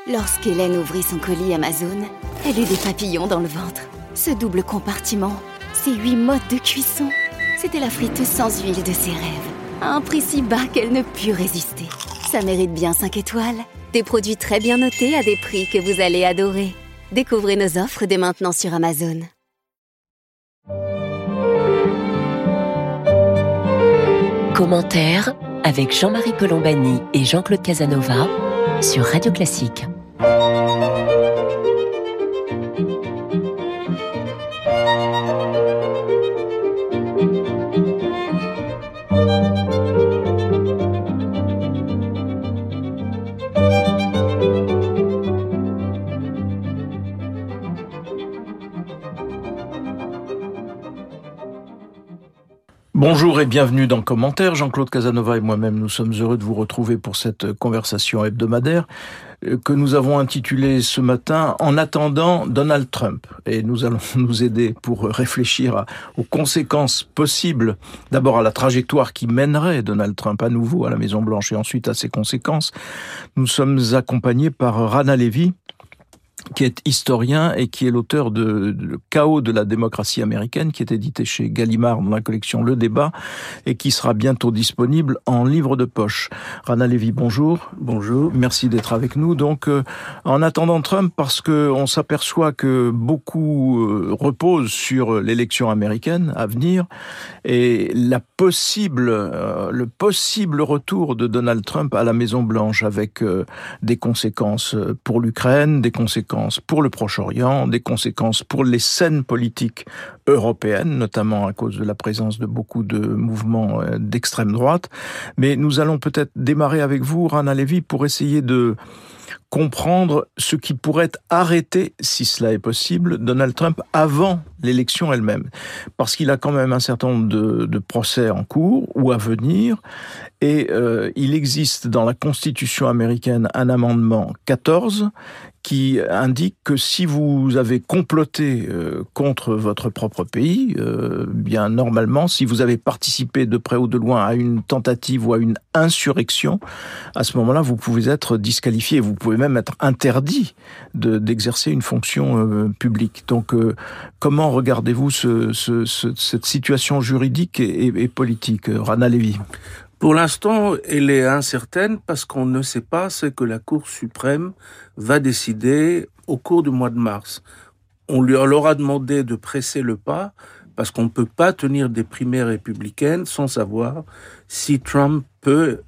Lorsqu'Hélène ouvrit son colis Amazon, elle eut des papillons dans le ventre. Ce double compartiment, ces 8 modes de cuisson, c'était la friteuse sans huile de ses rêves. À un prix si bas qu'elle ne put résister. Ça mérite bien 5 étoiles. Des produits très bien notés à des prix que vous allez adorer. Découvrez nos offres dès maintenant sur Amazon. Commentaire avec Jean-Marie Colombani et Jean-Claude Casanova sur Radio Classique. Bonjour et bienvenue dans Commentaire. Jean-Claude Casanova et moi-même, nous sommes heureux de vous retrouver pour cette conversation hebdomadaire que nous avons intitulée ce matin « En attendant Donald Trump ». Et nous allons nous aider pour réfléchir aux conséquences possibles, d'abord à la trajectoire qui mènerait Donald Trump à nouveau à la Maison-Blanche et ensuite à ses conséquences. Nous sommes accompagnés par Rana Levy, qui est historien et qui est l'auteur de Le chaos de la démocratie américaine, qui est édité chez Gallimard dans la collection Le Débat et qui sera bientôt disponible en livre de poche. Rana Levy, bonjour. Bonjour. Merci d'être avec nous. Donc, en attendant Trump, parce que on s'aperçoit que beaucoup repose sur l'élection américaine à venir et le possible retour de Donald Trump à la Maison-Blanche avec des conséquences pour l'Ukraine, des conséquences pour le Proche-Orient, des conséquences pour les scènes politiques européennes, notamment à cause de la présence de beaucoup de mouvements d'extrême droite. Mais nous allons peut-être démarrer avec vous, Rana Levy, pour essayer de comprendre ce qui pourrait arrêter, si cela est possible, Donald Trump avant l'élection elle-même. Parce qu'il a quand même un certain nombre de procès en cours ou à venir, et il existe dans la Constitution américaine un amendement 14 qui indique que si vous avez comploté contre votre propre pays, bien normalement, si vous avez participé de près ou de loin à une tentative ou à une insurrection, à ce moment-là, vous pouvez être disqualifié, vous pouvez même être interdit d'exercer une fonction publique. Donc, comment regardez-vous cette situation juridique et politique, Rana Levy ? Pour l'instant, elle est incertaine parce qu'on ne sait pas ce que la Cour suprême va décider au cours du mois de mars. On leur a demandé de presser le pas parce qu'on ne peut pas tenir des primaires républicaines sans savoir si Trump peut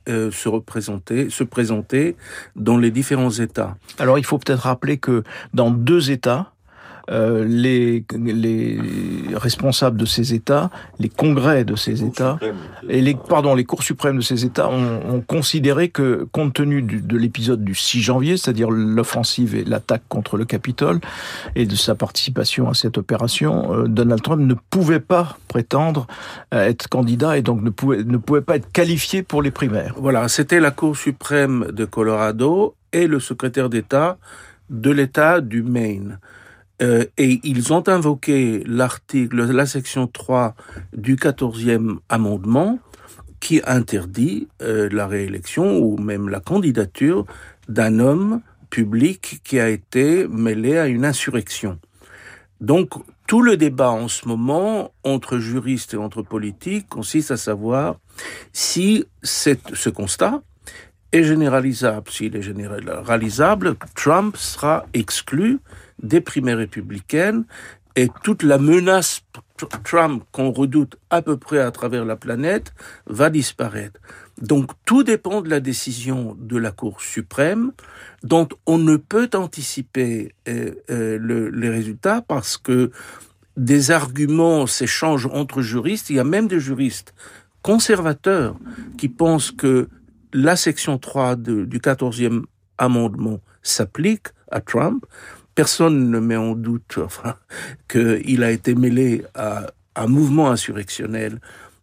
se présenter dans les différents États. Alors, il faut peut-être rappeler que dans 2 États, les responsables de ces États, les congrès de ces États, et les cours suprêmes de ces États ont considéré que, compte tenu de l'épisode du 6 janvier, c'est-à-dire l'offensive et l'attaque contre le Capitole, et de sa participation à cette opération, Donald Trump ne pouvait pas prétendre être candidat et donc ne pouvait pas être qualifié pour les primaires. Voilà, c'était la Cour suprême de Colorado et le secrétaire d'État de l'État du Maine. Et ils ont invoqué la section 3 du 14e amendement qui interdit la réélection ou même la candidature d'un homme public qui a été mêlé à une insurrection. Donc, tout le débat en ce moment entre juristes et entre politiques consiste à savoir si ce constat est généralisable. S'il est généralisable, Trump sera exclu des primaires républicaines et toute la menace Trump qu'on redoute à peu près à travers la planète va disparaître. Donc tout dépend de la décision de la Cour suprême dont on ne peut anticiper les résultats parce que des arguments s'échangent entre juristes. Il y a même des juristes conservateurs qui pensent que la section 3 du 14e amendement s'applique à Trump. Personne ne met en doute qu'il a été mêlé à un mouvement insurrectionnel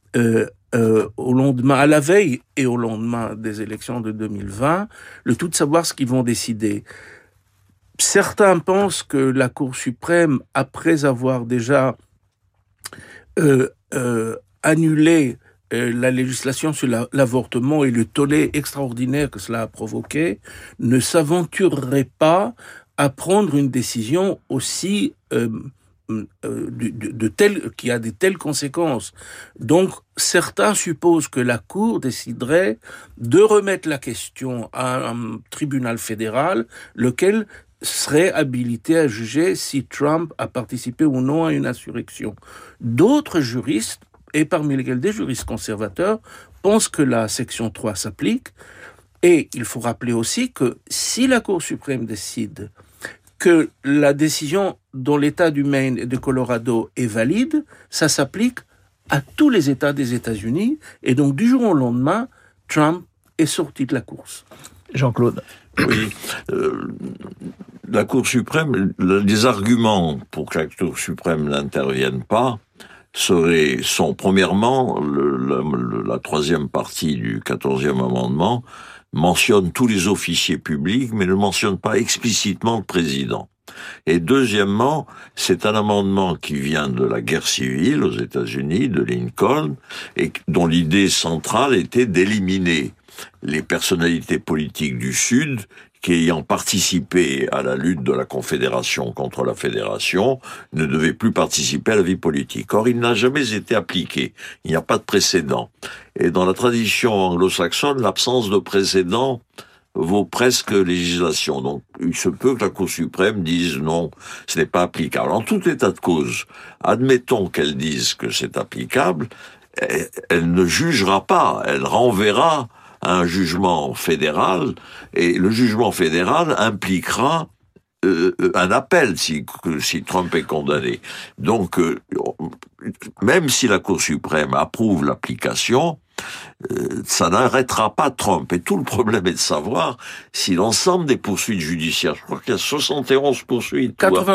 au lendemain, à la veille et au lendemain des élections de 2020. Le tout de savoir ce qu'ils vont décider. Certains pensent que la Cour suprême, après avoir déjà annulé la législation sur l'avortement et le tollé extraordinaire que cela a provoqué ne s'aventurerait pas à prendre une décision aussi qui a de telles conséquences. Donc, certains supposent que la Cour déciderait de remettre la question à un tribunal fédéral, lequel serait habilité à juger si Trump a participé ou non à une insurrection. D'autres juristes, et parmi lesquels des juristes conservateurs, pensent que la section 3 s'applique. Et il faut rappeler aussi que si la Cour suprême décide que la décision dans l'État du Maine et de Colorado est valide, ça s'applique à tous les États des États-Unis. Et donc, du jour au lendemain, Trump est sorti de la course. Jean-Claude. Oui. La Cour suprême, les arguments pour que la Cour suprême n'intervienne pas sont premièrement, la troisième partie du 14e amendement mentionne tous les officiers publics, mais ne mentionne pas explicitement le président. Et deuxièmement, c'est un amendement qui vient de la guerre civile aux États-Unis, de Lincoln, et dont l'idée centrale était d'éliminer les personnalités politiques du Sud qui, ayant participé à la lutte de la Confédération contre la Fédération, ne devaient plus participer à la vie politique. Or, il n'a jamais été appliqué. Il n'y a pas de précédent. Et dans la tradition anglo-saxonne, l'absence de précédent vaut presque législation. Donc, il se peut que la Cour suprême dise non, ce n'est pas applicable. En tout état de cause, admettons qu'elle dise que c'est applicable, elle ne jugera pas, elle renverra un jugement fédéral, et le jugement fédéral impliquera un appel si Trump est condamné. Donc, même si la Cour suprême approuve l'application, ça n'arrêtera pas Trump. Et tout le problème est de savoir si l'ensemble des poursuites judiciaires, je crois qu'il y a 71 poursuites.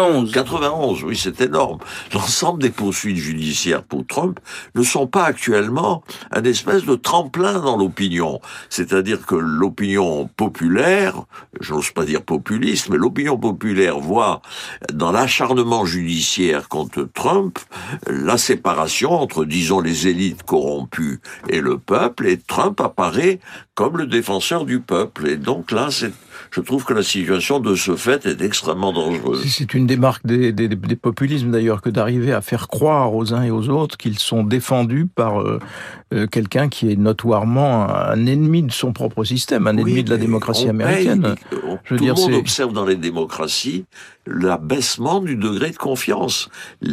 91, oui, c'est énorme. L'ensemble des poursuites judiciaires pour Trump ne sont pas actuellement un espèce de tremplin dans l'opinion. C'est-à-dire que l'opinion populaire, j'ose pas dire populiste, mais l'opinion populaire voit dans l'acharnement judiciaire contre Trump la séparation entre, disons, les élites corrompues et le peuple, et Trump apparaît comme le défenseur du peuple. Et donc là, je trouve que la situation de ce fait est extrêmement dangereuse. C'est une des marques des populismes d'ailleurs que d'arriver à faire croire aux uns et aux autres qu'ils sont défendus par quelqu'un qui est notoirement un ennemi de son propre système, un ennemi de la démocratie américaine. Tout le monde observe dans les démocraties l'abaissement du degré de confiance.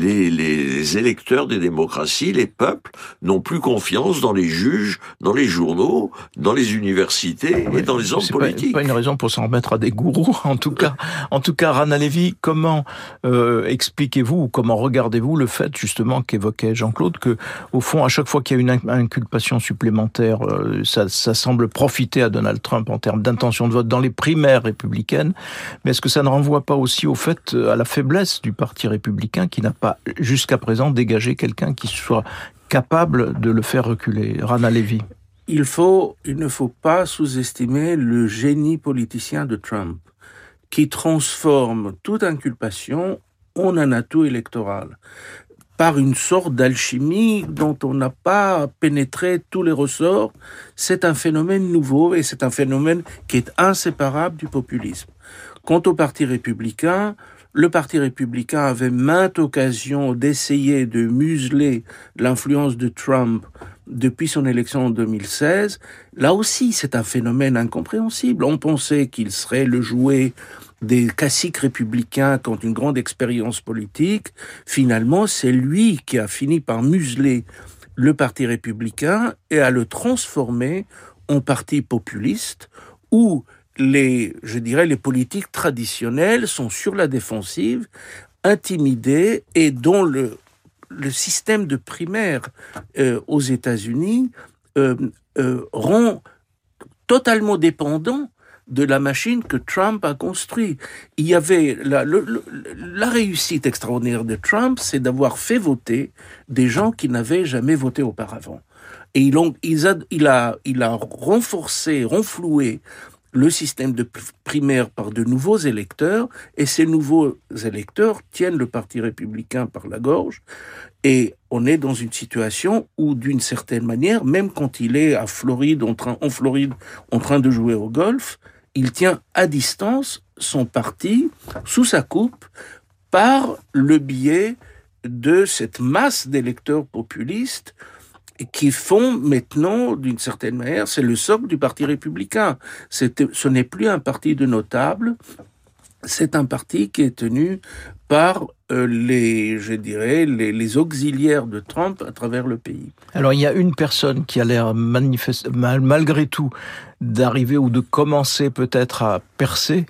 Les électeurs des démocraties, les peuples, n'ont plus confiance dans les juges, dans les journaux, dans les universités et dans les hommes politiques. C'est pas une raison pour s'en remettre à des gourous, en tout cas, Rana Lévy, comment expliquez-vous ou comment regardez-vous le fait justement qu'évoquait Jean-Claude que, au fond, à chaque fois qu'il y a une inculpation supplémentaire, ça semble profiter à Donald Trump en termes d'intention de vote dans les primaires républicaines, mais est-ce que ça ne renvoie pas aussi au fait à la faiblesse du Parti républicain qui n'a pas jusqu'à présent dégagé quelqu'un qui soit capable de le faire reculer? Rana Lévy. Il ne faut pas sous-estimer le génie politicien de Trump, qui transforme toute inculpation en un atout électoral, par une sorte d'alchimie dont on n'a pas pénétré tous les ressorts. C'est un phénomène nouveau et c'est un phénomène qui est inséparable du populisme. Quant au Parti républicain, le Parti républicain avait maintes occasions d'essayer de museler l'influence de Trump depuis son élection en 2016. Là aussi, c'est un phénomène incompréhensible. On pensait qu'il serait le jouet des caciques républicains qui ont une grande expérience politique. Finalement, c'est lui qui a fini par museler le Parti républicain et à le transformer en parti populiste où les politiques traditionnelles sont sur la défensive, intimidées et dont le système de primaire aux États-Unis rend totalement dépendant de la machine que Trump a construite. Il y avait la réussite extraordinaire de Trump, c'est d'avoir fait voter des gens qui n'avaient jamais voté auparavant. Et il a renforcé, renfloué le système de primaire par de nouveaux électeurs, et ces nouveaux électeurs tiennent le Parti républicain par la gorge, et on est dans une situation où, d'une certaine manière, même quand il est en Floride, en train de jouer au golf, il tient à distance son parti, sous sa coupe, par le biais de cette masse d'électeurs populistes qui font maintenant, d'une certaine manière, c'est le socle du Parti républicain. Ce n'est plus un parti de notables, c'est un parti qui est tenu par les auxiliaires de Trump à travers le pays. Alors il y a une personne qui a l'air malgré tout d'arriver ou de commencer peut-être à percer.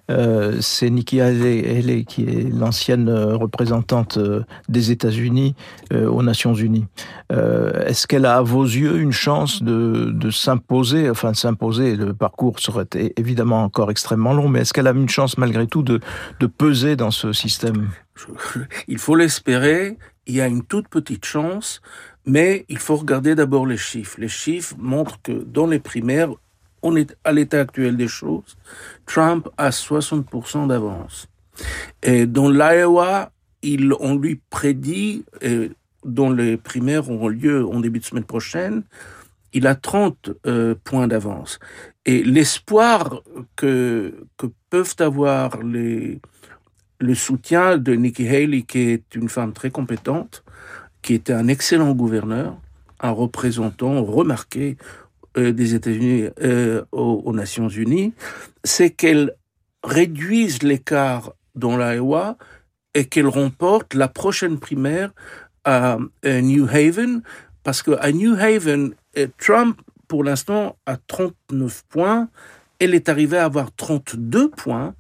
C'est Nikki Haley qui est l'ancienne représentante des États-Unis aux Nations Unies. Est-ce qu'elle a à vos yeux une chance de s'imposer, enfin de s'imposer, le parcours serait évidemment encore extrêmement long, mais est-ce qu'elle a une chance malgré tout de peser dans ce système ? Il faut l'espérer, il y a une toute petite chance, mais il faut regarder d'abord les chiffres. Les chiffres montrent que dans les primaires, on est à l'état actuel des choses, Trump a 60% d'avance. Et dans l'Iowa, on lui prédit, dont les primaires auront lieu en début de semaine prochaine, il a 30 points d'avance. Et l'espoir que peuvent avoir le soutien de Nikki Haley, qui est une femme très compétente, qui était un excellent gouverneur, un représentant remarqué des États-Unis aux Nations Unies, c'est qu'elle réduise l'écart dans l'Iowa et qu'elle remporte la prochaine primaire à New Haven, parce qu'à New Haven, Trump, pour l'instant, a 39 points, elle est arrivée à avoir 32 points,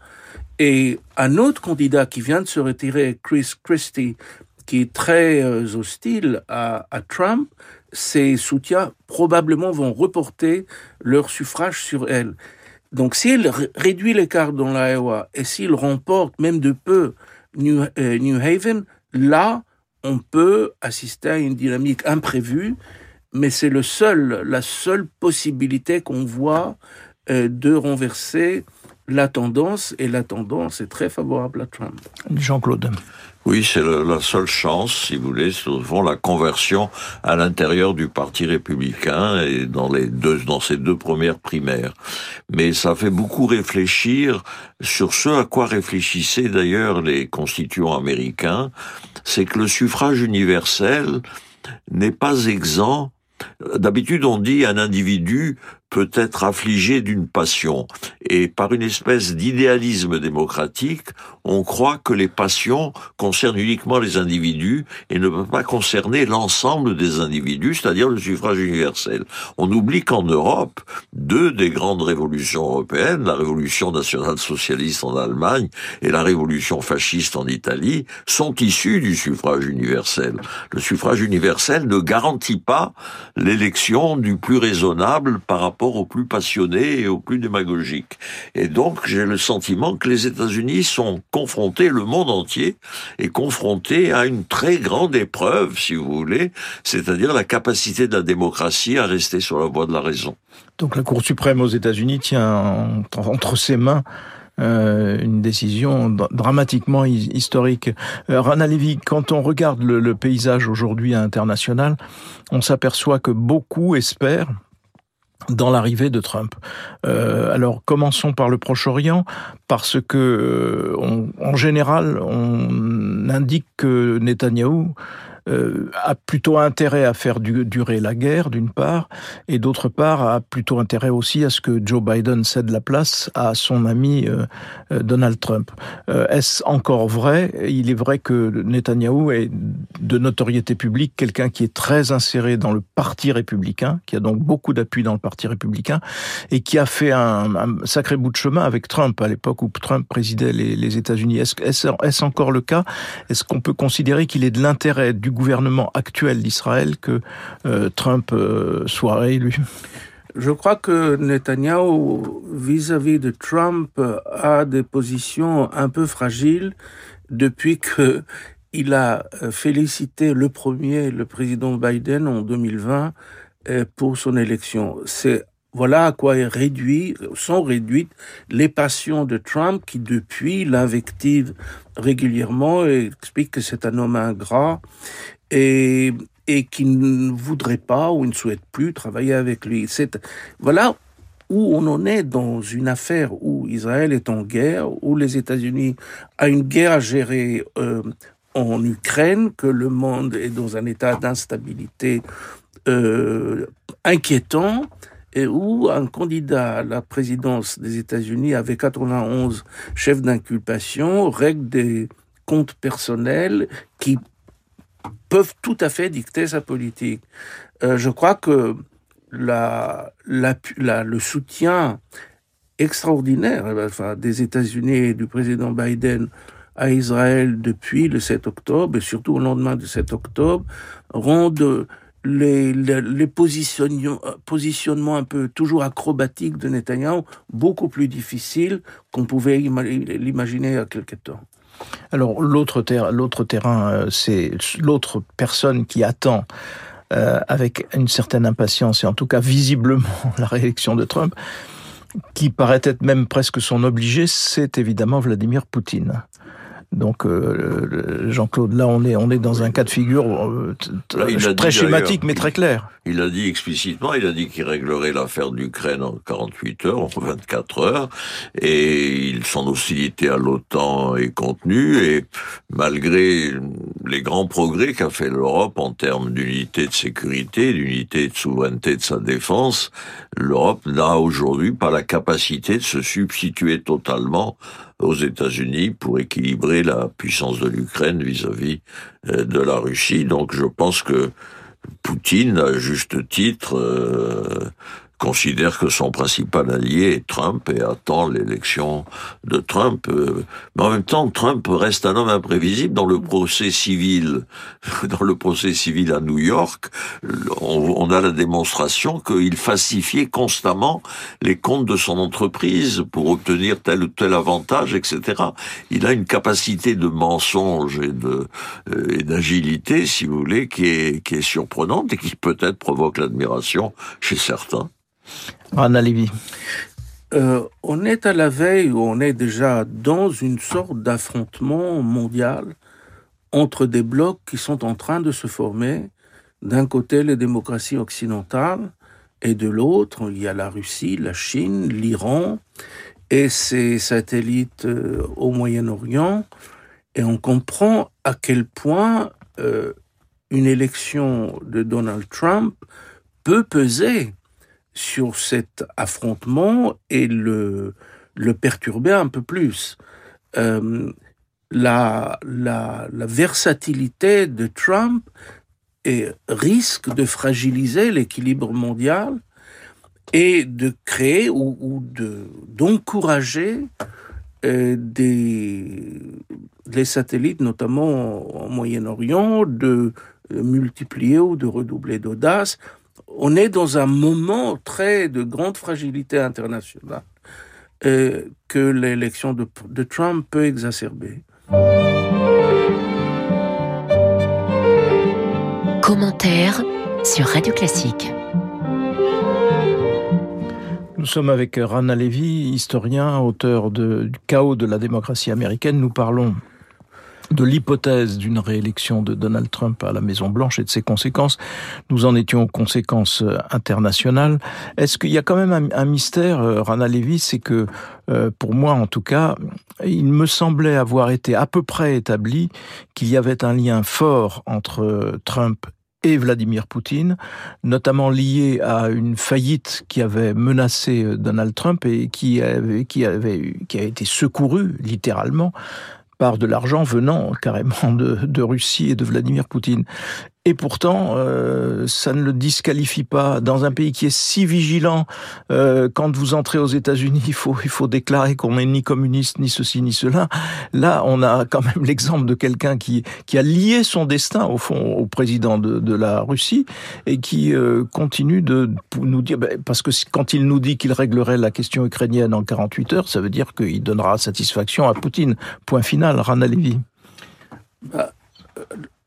et un autre candidat qui vient de se retirer, Chris Christie, qui est très hostile à Trump, ses soutiens probablement vont reporter leur suffrage sur elle. Donc si elle réduit l'écart dans l'Iowa et s'il remporte même de peu New Haven, là on peut assister à une dynamique imprévue, mais c'est la seule possibilité qu'on voit de renverser la tendance, et la tendance est très favorable à Trump. Jean-Claude. Oui, c'est la seule chance, si vous voulez, c'est au fond la conversion à l'intérieur du Parti républicain et dans ces deux premières primaires. Mais ça fait beaucoup réfléchir sur ce à quoi réfléchissaient d'ailleurs les constituants américains, c'est que le suffrage universel n'est pas exempt. D'habitude, on dit un individu peut être affligé d'une passion. Et par une espèce d'idéalisme démocratique, on croit que les passions concernent uniquement les individus et ne peuvent pas concerner l'ensemble des individus, c'est-à-dire le suffrage universel. On oublie qu'en Europe, deux des grandes révolutions européennes, la révolution nationale-socialiste en Allemagne et la révolution fasciste en Italie, sont issues du suffrage universel. Le suffrage universel ne garantit pas l'élection du plus raisonnable par rapport au plus passionné et au plus démagogique. Et donc, j'ai le sentiment que les États-Unis sont confrontés, le monde entier est confronté à une très grande épreuve, si vous voulez, c'est-à-dire la capacité de la démocratie à rester sur la voie de la raison. Donc la Cour suprême aux États-Unis tient entre ses mains une décision dramatiquement historique. Rana Levy, quand on regarde le paysage aujourd'hui international, on s'aperçoit que beaucoup espèrent dans l'arrivée de Trump. Alors commençons par le Proche-Orient, parce que en général, on indique que Netanyahou a plutôt intérêt à faire durer la guerre, d'une part, et d'autre part, a plutôt intérêt aussi à ce que Joe Biden cède la place à son ami Donald Trump. Est-ce encore vrai ? Il est vrai que Netanyahou est de notoriété publique, quelqu'un qui est très inséré dans le Parti républicain, qui a donc beaucoup d'appui dans le Parti républicain, et qui a fait un sacré bout de chemin avec Trump, à l'époque où Trump présidait les États-Unis. Est-ce encore le cas ? Est-ce qu'on peut considérer qu'il est de l'intérêt du gouvernement actuel d'Israël que Trump soit réélu? Je crois que Netanyahou, vis-à-vis de Trump, a des positions un peu fragiles depuis que il a félicité le président Biden en 2020 pour son élection. C'est voilà à quoi sont réduites les passions de Trump, qui depuis l'invective régulièrement et explique que c'est un homme ingrat et qui ne voudrait pas ou ne souhaite plus travailler avec lui. Voilà où on en est dans une affaire où Israël est en guerre, où les États-Unis ont une guerre à gérer en Ukraine, que le monde est dans un état d'instabilité inquiétant, et où un candidat à la présidence des États-Unis avec 91 chefs d'inculpation règle des comptes personnels qui peuvent tout à fait dicter sa politique. Je crois que le soutien extraordinaire des États-Unis et du président Biden à Israël depuis le 7 octobre, et surtout au lendemain du 7 octobre, rendent les positionnements un peu toujours acrobatiques de Netanyahou beaucoup plus difficiles qu'on pouvait l'imaginer il y a quelque temps. Alors l'autre terrain, c'est l'autre personne qui attend avec une certaine impatience et en tout cas visiblement la réélection de Trump, qui paraît être même presque son obligé, c'est évidemment Vladimir Poutine. Donc Jean-Claude, là on est dans un cas de figure très schématique mais très clair. Il a dit explicitement, qu'il réglerait l'affaire d'Ukraine en 48 heures, en 24 heures, et son hostilité à l'OTAN est contenue, et malgré les grands progrès qu'a fait l'Europe en termes d'unité de sécurité, d'unité de souveraineté de sa défense, l'Europe n'a aujourd'hui pas la capacité de se substituer totalement aux États-Unis pour équilibrer la puissance de l'Ukraine vis-à-vis de la Russie. Donc je pense que Poutine, à juste titre, considère que son principal allié est Trump et attend l'élection de Trump. Mais en même temps, Trump reste un homme imprévisible. Dans le procès civil à New York, on a la démonstration qu'il falsifiait constamment les comptes de son entreprise pour obtenir tel ou tel avantage, etc. Il a une capacité de mensonge et d'agilité, si vous voulez, qui est surprenante et qui peut-être provoque l'admiration chez certains. Rana Levy. On est à la veille, où on est déjà dans une sorte d'affrontement mondial entre des blocs qui sont en train de se former. D'un côté, les démocraties occidentales, et de l'autre, il y a la Russie, la Chine, l'Iran et ses satellites au Moyen-Orient. Et on comprend à quel point une élection de Donald Trump peut peser sur cet affrontement et le perturber un peu plus. La versatilité de Trump risque de fragiliser l'équilibre mondial et de créer ou d'encourager les satellites, notamment au Moyen-Orient, de multiplier ou de redoubler d'audace. On est dans un moment de grande fragilité internationale que l'élection de Trump peut exacerber. Commentaire sur Radio Classique. Nous sommes avec Rana Levy, historien, auteur du chaos de la démocratie américaine. Nous parlons de l'hypothèse d'une réélection de Donald Trump à la Maison-Blanche et de ses conséquences. Nous en étions aux conséquences internationales. Est-ce qu'il y a quand même un mystère, Rana Levy, c'est que, pour moi en tout cas, il me semblait avoir été à peu près établi qu'il y avait un lien fort entre Trump et Vladimir Poutine, notamment lié à une faillite qui avait menacé Donald Trump et qui a été secourue littéralement par de l'argent venant carrément de Russie et de Vladimir Poutine. Et pourtant, ça ne le disqualifie pas. Dans un pays qui est si vigilant, quand vous entrez aux États-Unis, il faut déclarer qu'on n'est ni communiste, ni ceci, ni cela. Là, on a quand même l'exemple de quelqu'un qui a lié son destin, au fond, au président de la Russie, et qui continue de nous dire... Parce que quand il nous dit qu'il réglerait la question ukrainienne en 48 heures, ça veut dire qu'il donnera satisfaction à Poutine. Point final, Rana Levy.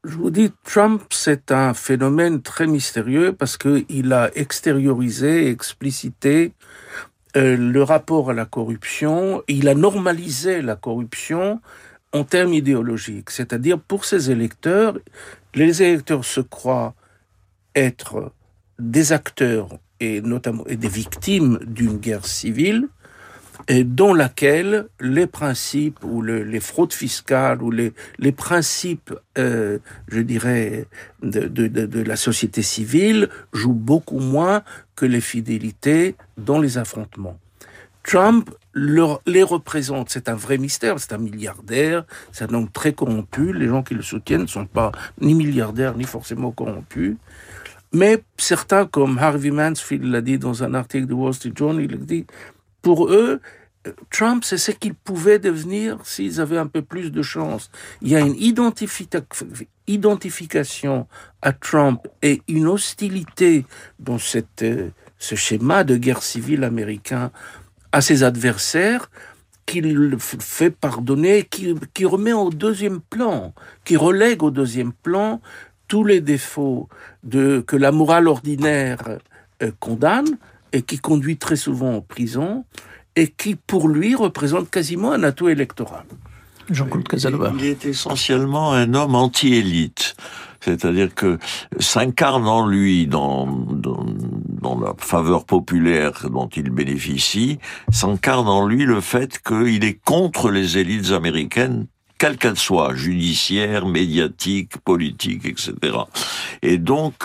Je vous dis, Trump, c'est un phénomène très mystérieux parce qu'il a extériorisé, explicité le rapport à la corruption. Il a normalisé la corruption en termes idéologiques. C'est-à-dire, pour ses électeurs, les électeurs se croient être des acteurs et notamment des victimes d'une guerre civile et dans laquelle les principes ou les fraudes fiscales ou les principes, je dirais, de la société civile jouent beaucoup moins que les fidélités dans les affrontements. Trump les représente, c'est un vrai mystère, c'est un milliardaire, c'est un homme très corrompu, les gens qui le soutiennent ne sont pas ni milliardaires ni forcément corrompus, mais certains comme Harvey Mansfield l'a dit dans un article du Wall Street Journal, il a dit, pour eux, Trump, c'est ce qu'il pouvait devenir s'ils avaient un peu plus de chance. Il y a une identification à Trump et une hostilité dans ce schéma de guerre civile américain à ses adversaires qu'il fait pardonner, qui remet au deuxième plan, qui relègue au deuxième plan tous les défauts que la morale ordinaire condamne et qui conduit très souvent en prison et qui, pour lui, représente quasiment un atout électoral. Jean-Claude Casanova. Il est essentiellement un homme anti-élite. C'est-à-dire que s'incarne en lui, dans la faveur populaire dont il bénéficie, s'incarne en lui le fait qu'il est contre les élites américaines, quelles qu'elles soient, judiciaires, médiatiques, politiques, etc. Et donc,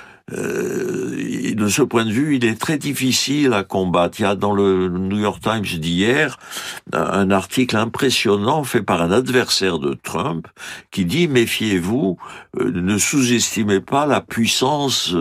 de ce point de vue, il est très difficile à combattre. Il y a dans le New York Times d'hier un article impressionnant fait par un adversaire de Trump qui dit « Méfiez-vous, ne sous-estimez pas la puissance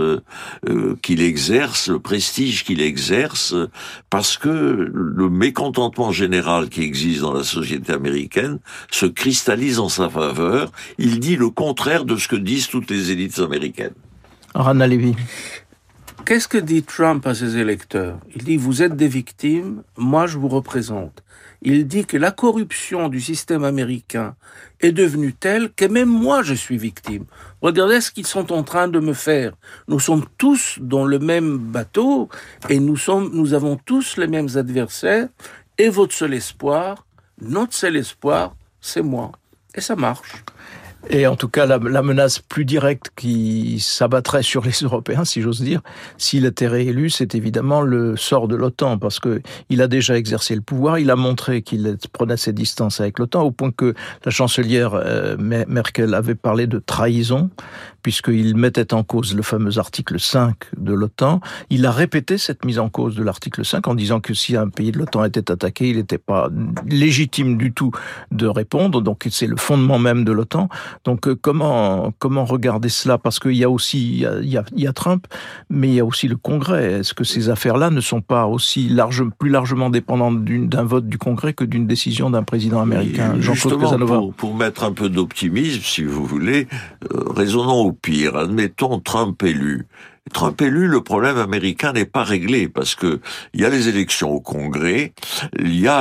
qu'il exerce, le prestige qu'il exerce, parce que le mécontentement général qui existe dans la société américaine se cristallise en sa faveur. Il dit le contraire de ce que disent toutes les élites américaines. » Rana Levy. Qu'est-ce que dit Trump à ses électeurs ? Il dit, vous êtes des victimes, moi je vous représente. Il dit que la corruption du système américain est devenue telle que même moi je suis victime. Regardez ce qu'ils sont en train de me faire. Nous sommes tous dans le même bateau et nous avons tous les mêmes adversaires et votre seul espoir, notre seul espoir, c'est moi. Et ça marche. Et en tout cas, la menace plus directe qui s'abattrait sur les Européens, si j'ose dire, s'il était réélu, c'est évidemment le sort de l'OTAN, parce que il a déjà exercé le pouvoir, il a montré qu'il prenait ses distances avec l'OTAN, au point que la chancelière Merkel avait parlé de trahison, puisqu'il mettait en cause le fameux article 5 de l'OTAN. Il a répété cette mise en cause de l'article 5 en disant que si un pays de l'OTAN était attaqué, il n'était pas légitime du tout de répondre, donc c'est le fondement même de l'OTAN. Donc comment regarder cela ? Parce qu'il y a aussi il y a Trump, mais il y a aussi le Congrès. Est-ce que ces affaires-là ne sont pas aussi plus largement dépendantes d'un vote du Congrès que d'une décision d'un président américain ? Jean-Claude Casanova. Pour mettre un peu d'optimisme, si vous voulez, raisonnons au pire. Admettons Trump élu. Trump élu, le problème américain n'est pas réglé parce que il y a les élections au Congrès, il y a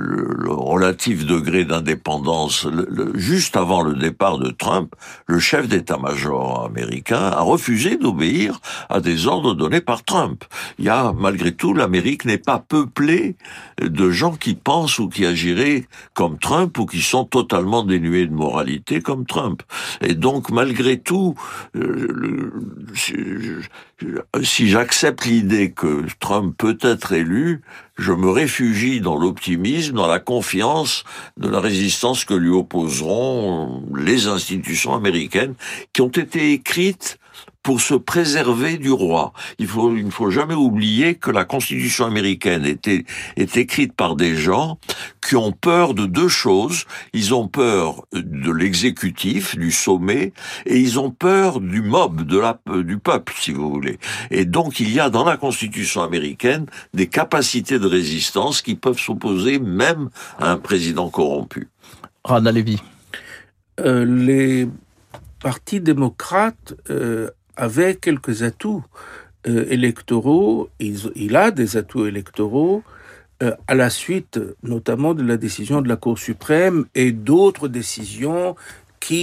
le relatif degré d'indépendance. Juste avant le départ de Trump, le chef d'état-major américain a refusé d'obéir à des ordres donnés par Trump. Il y a, malgré tout, l'Amérique n'est pas peuplée de gens qui pensent ou qui agiraient comme Trump ou qui sont totalement dénués de moralité comme Trump. Et donc, malgré tout, si j'accepte l'idée que Trump peut être élu, je me réfugie dans l'optimisme, dans la confiance de la résistance que lui opposeront les institutions américaines qui ont été écrites pour se préserver du roi. Il ne faut jamais oublier que la Constitution américaine est écrite par des gens qui ont peur de deux choses. Ils ont peur de l'exécutif, du sommet, et ils ont peur du mob, du peuple, si vous voulez. Et donc, il y a dans la Constitution américaine des capacités de résistance qui peuvent s'opposer même à un président corrompu. Rana Levy. Les partis démocrates avaient quelques atouts électoraux. Il a des atouts électoraux à la suite notamment de la décision de la Cour suprême et d'autres décisions qui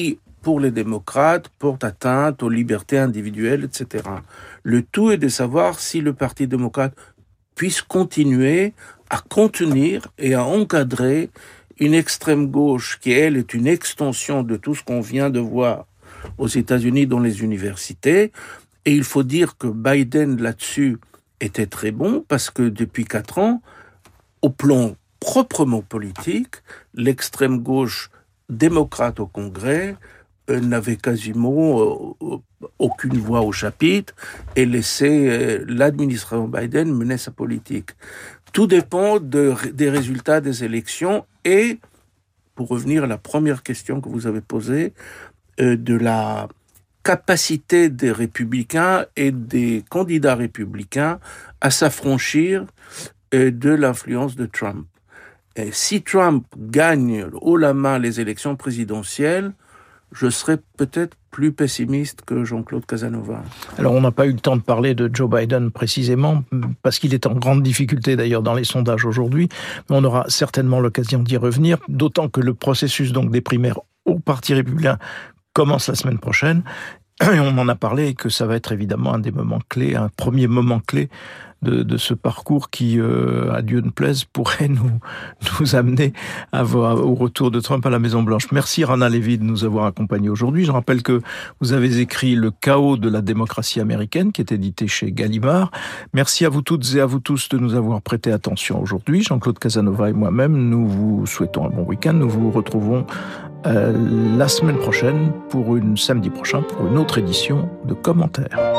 pour les démocrates, porte atteinte aux libertés individuelles, etc. Le tout est de savoir si le Parti démocrate puisse continuer à contenir et à encadrer une extrême gauche qui, elle, est une extension de tout ce qu'on vient de voir aux États-Unis dans les universités. Et il faut dire que Biden, là-dessus, était très bon parce que depuis 4 ans, au plan proprement politique, l'extrême gauche démocrate au Congrès n'avait quasiment aucune voix au chapitre et laissait l'administration Biden mener sa politique. Tout dépend des résultats des élections et, pour revenir à la première question que vous avez posée, de la capacité des républicains et des candidats républicains à s'affranchir de l'influence de Trump. Et si Trump gagne haut la main les élections présidentielles, je serais peut-être plus pessimiste que Jean-Claude Casanova. Alors, on n'a pas eu le temps de parler de Joe Biden précisément, parce qu'il est en grande difficulté d'ailleurs dans les sondages aujourd'hui, mais on aura certainement l'occasion d'y revenir, d'autant que le processus donc des primaires au Parti républicain commence la semaine prochaine, et on en a parlé, et que ça va être évidemment un des moments clés, un premier moment clé de ce parcours qui, à Dieu ne plaise, pourrait nous amener au retour de Trump à la Maison-Blanche. Merci Rana Levy de nous avoir accompagnés aujourd'hui. Je rappelle que vous avez écrit Le chaos de la démocratie américaine, qui est édité chez Gallimard. Merci à vous toutes et à vous tous de nous avoir prêté attention aujourd'hui. Jean-Claude Casanova et moi-même, nous vous souhaitons un bon week-end. Nous vous retrouvons la semaine prochaine, samedi prochain, pour une autre édition de Commentaires.